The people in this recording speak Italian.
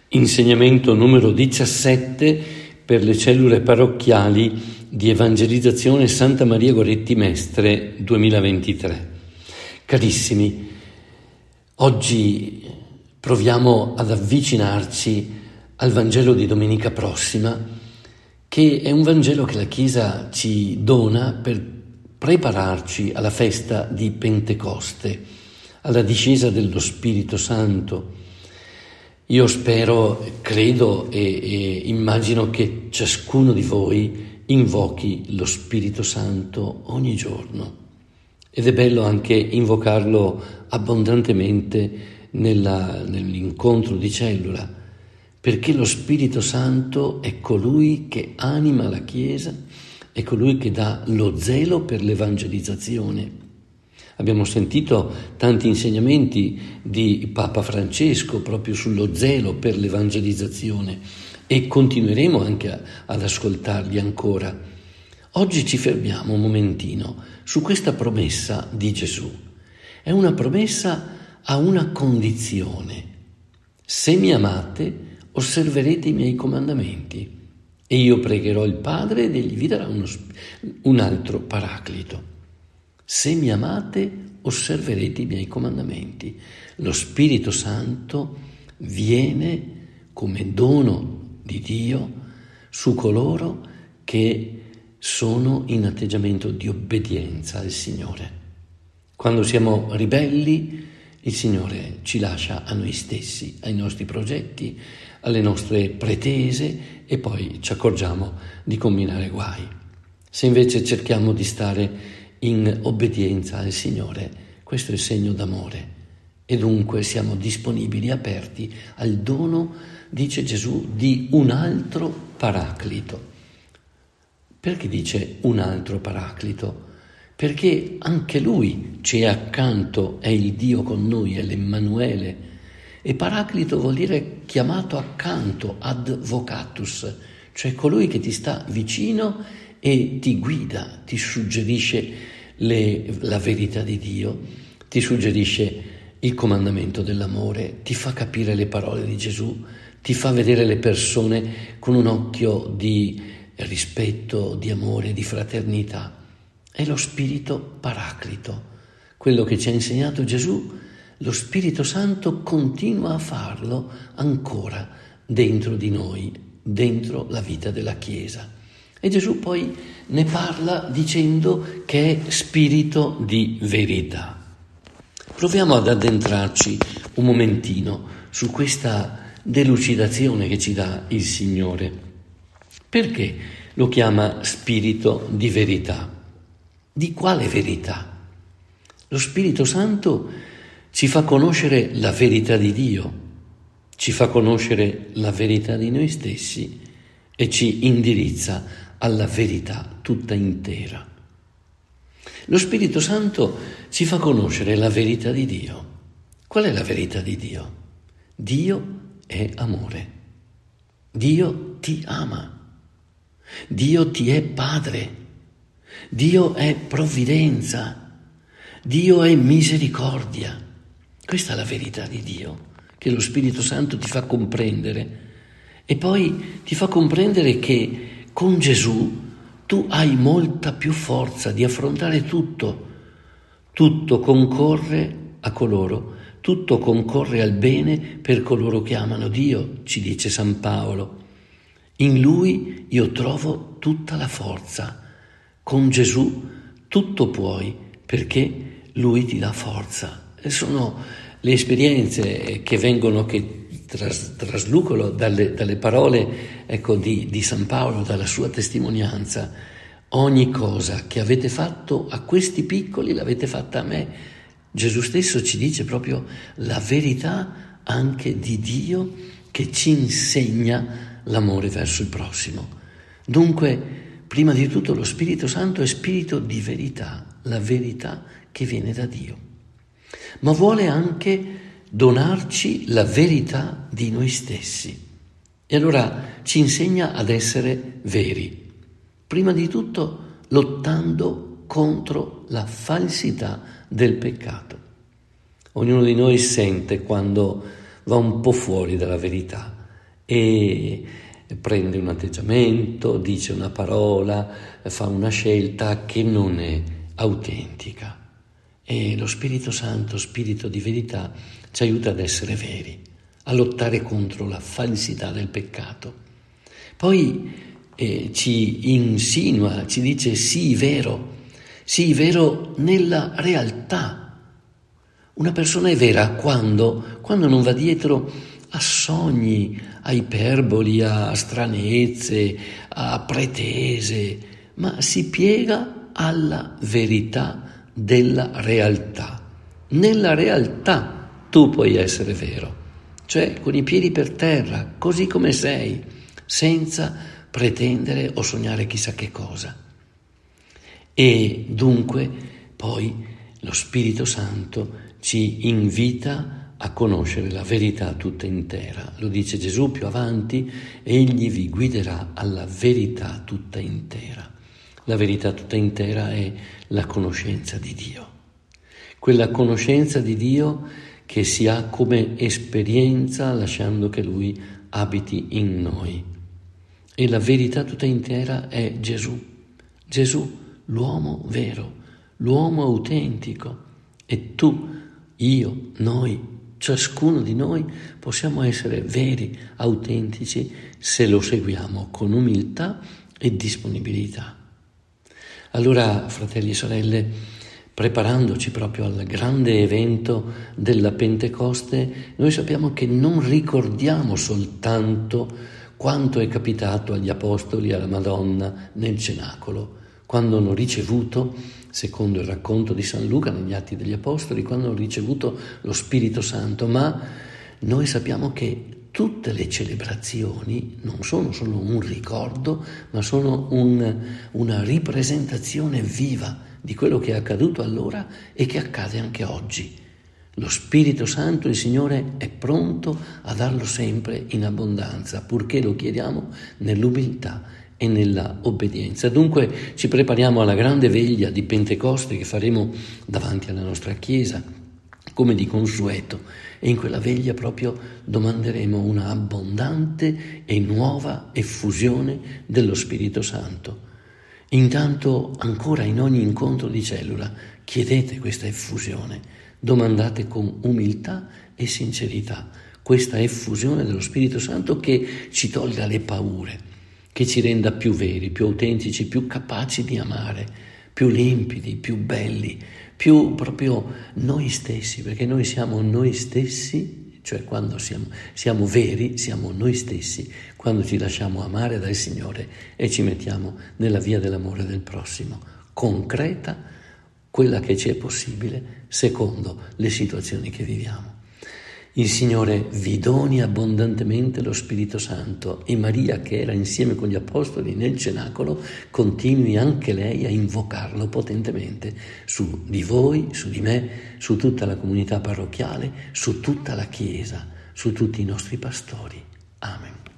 Insegnamento numero 17 per le cellule parrocchiali di Evangelizzazione Santa Maria Goretti Mestre 2023. Carissimi, oggi proviamo ad avvicinarci al Vangelo di domenica prossima, che è un Vangelo che la Chiesa ci dona per prepararci alla festa di Pentecoste, alla discesa dello Spirito Santo. Io spero, credo e immagino che ciascuno di voi invochi lo Spirito Santo ogni giorno. Ed è bello anche invocarlo abbondantemente nell'incontro di cellula, perché lo Spirito Santo è colui che anima la Chiesa, è colui che dà lo zelo per l'evangelizzazione. Abbiamo sentito tanti insegnamenti di Papa Francesco proprio sullo zelo per l'evangelizzazione e continueremo anche ad ascoltarli ancora. Oggi ci fermiamo un momentino su questa promessa di Gesù. È una promessa a una condizione. Se mi amate, osserverete i miei comandamenti e io pregherò il Padre ed egli vi darà un altro paraclito. Se mi amate, osserverete i miei comandamenti. Lo Spirito Santo viene come dono di Dio su coloro che sono in atteggiamento di obbedienza al Signore. Quando siamo ribelli, il Signore ci lascia a noi stessi, ai nostri progetti, alle nostre pretese e poi ci accorgiamo di combinare guai. Se invece cerchiamo di stare in obbedienza al Signore, questo è il segno d'amore e dunque siamo disponibili, aperti al dono, dice Gesù, di un altro paraclito. Perché dice un altro paraclito? Perché anche Lui ci è accanto, è il Dio con noi, è l'Emmanuele. E paraclito vuol dire chiamato accanto, advocatus, cioè colui che ti sta vicino e ti guida, ti suggerisce la verità di Dio, ti suggerisce il comandamento dell'amore, ti fa capire le parole di Gesù, ti fa vedere le persone con un occhio di rispetto, di amore, di fraternità. È lo Spirito Paraclito, quello che ci ha insegnato Gesù. Lo Spirito Santo continua a farlo ancora dentro di noi, dentro la vita della Chiesa. E Gesù poi ne parla dicendo che è spirito di verità. Proviamo ad addentrarci un momentino su questa delucidazione che ci dà il Signore. Perché lo chiama spirito di verità? Di quale verità? Lo Spirito Santo ci fa conoscere la verità di Dio, ci fa conoscere la verità di noi stessi e ci indirizza alla verità tutta intera. Lo Spirito Santo ci fa conoscere la verità di Dio. Qual è la verità di Dio? Dio è amore. Dio ti ama. Dio ti è Padre. Dio è provvidenza. Dio è misericordia. Questa è la verità di Dio, che lo Spirito Santo ti fa comprendere. E poi ti fa comprendere che con Gesù tu hai molta più forza di affrontare tutto. Tutto concorre a coloro, tutto concorre al bene per coloro che amano Dio, ci dice San Paolo. In Lui io trovo tutta la forza. Con Gesù tutto puoi, perché Lui ti dà forza. E sono le esperienze che vengono, che traslucolo dalle parole di San Paolo, dalla sua testimonianza. Ogni cosa che avete fatto a questi piccoli l'avete fatta a me. Gesù stesso ci dice proprio la verità anche di Dio che ci insegna l'amore verso il prossimo. Dunque, prima di tutto lo Spirito Santo è spirito di verità, la verità che viene da Dio. Ma vuole anche donarci la verità di noi stessi. E allora ci insegna ad essere veri. Prima di tutto lottando contro la falsità del peccato. Ognuno di noi sente quando va un po' fuori dalla verità e prende un atteggiamento, dice una parola, fa una scelta che non è autentica. E lo Spirito Santo, Spirito di verità, ci aiuta ad essere veri, a lottare contro la falsità del peccato. Poi ci insinua, ci dice sii vero nella realtà. Una persona è vera quando non va dietro a sogni, a iperboli, a stranezze, a pretese, ma si piega alla verità della realtà. Nella realtà tu puoi essere vero, cioè con i piedi per terra, così come sei, senza pretendere o sognare chissà che cosa. E dunque poi lo Spirito Santo ci invita a conoscere la verità tutta intera. Lo dice Gesù più avanti: egli vi guiderà alla verità tutta intera. La verità tutta intera è la conoscenza di Dio. Quella conoscenza di Dio che si ha come esperienza lasciando che Lui abiti in noi. E la verità tutta intera è Gesù. Gesù, l'uomo vero, l'uomo autentico. E tu, io, noi, ciascuno di noi possiamo essere veri, autentici, se lo seguiamo con umiltà e disponibilità. Allora, fratelli e sorelle, preparandoci proprio al grande evento della Pentecoste, noi sappiamo che non ricordiamo soltanto quanto è capitato agli apostoli e alla Madonna nel cenacolo, quando hanno ricevuto, secondo il racconto di San Luca negli Atti degli Apostoli, quando hanno ricevuto lo Spirito Santo, ma noi sappiamo che tutte le celebrazioni non sono solo un ricordo, ma sono una ripresentazione viva di quello che è accaduto allora e che accade anche oggi. Lo Spirito Santo, il Signore, è pronto a darlo sempre in abbondanza, purché lo chiediamo nell'umiltà e nella obbedienza. Dunque ci prepariamo alla grande veglia di Pentecoste che faremo davanti alla nostra Chiesa, come di consueto, e in quella veglia proprio domanderemo una abbondante e nuova effusione dello Spirito Santo. Intanto ancora in ogni incontro di cellula chiedete questa effusione, domandate con umiltà e sincerità questa effusione dello Spirito Santo che ci tolga le paure, che ci renda più veri, più autentici, più capaci di amare, più limpidi, più belli, più proprio noi stessi, perché noi siamo noi stessi, cioè quando siamo veri, siamo noi stessi, quando ci lasciamo amare dal Signore e ci mettiamo nella via dell'amore del prossimo, concreta, quella che ci è possibile secondo le situazioni che viviamo. Il Signore vi doni abbondantemente lo Spirito Santo e Maria, che era insieme con gli Apostoli nel cenacolo, continui anche lei a invocarlo potentemente su di voi, su di me, su tutta la comunità parrocchiale, su tutta la Chiesa, su tutti i nostri pastori. Amen.